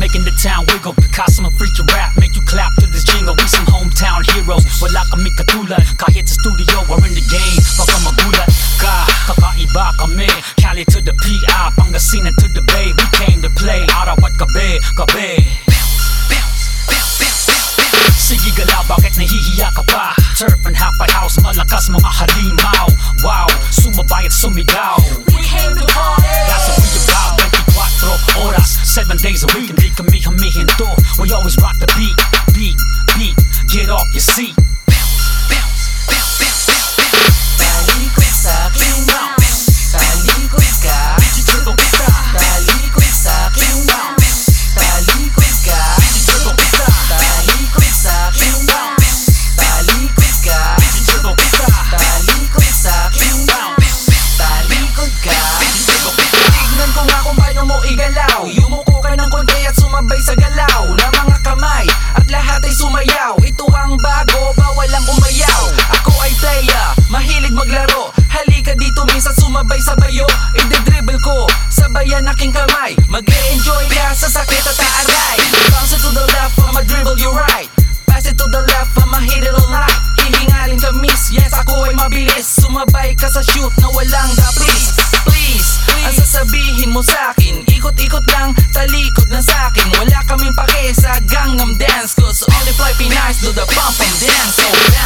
making the town wiggle. Because I'm a freak to rap, make you clap to this jingle. We some hometown heroes, wala kami katulad. Kahit sa studio or in the game, baka magulat ka. Kakaiba kami, Cali to the PI, Pangasinan to the Bay. We came to play, Arawat kabe, kabe. Sige gala, bakit nahihiya ka pa? Turf and halfway house, malakas mga halimaw. Wow, sumabay at sumigaw. We came to party. That's what we about, 24 oras, 7 days a week. Hindi kami humihinto, we always rock the beat. Beat, beat, get off your seat. Talikod sa'kin, talikod ka. Talikod sa'kin, talikod ka. Talikod sa'kin, talikod ka. Talikod sa'kin, talikod ka. Tignan ko nga kung paano mo igalaw. Yumuko ka ng konti at sumabay sa galaw na mga kamay at lahat ay sumayaw. Ito ang bago, bawal ang umayaw. Ako ay player, mahilig maglaro. Halika dito minsan sumabay sa bayo. I-dribble ko, sabayan aking kamay. Mag-e-enjoy ka sa sakit at aaray. Bounce it to the left, I'ma dribble you right. Pass it to the left, I'ma hit it all night. Hihingalin ka miss, yes ako ay mabilis. Sumabay ka sa shoot na walang please. Please, ang sasabihin mo sa'kin, ikot-ikot lang, talikod na sa'kin. Wala kaming pake sa Gangnam Dance, cause only fly Pinoys do the pump and dance. So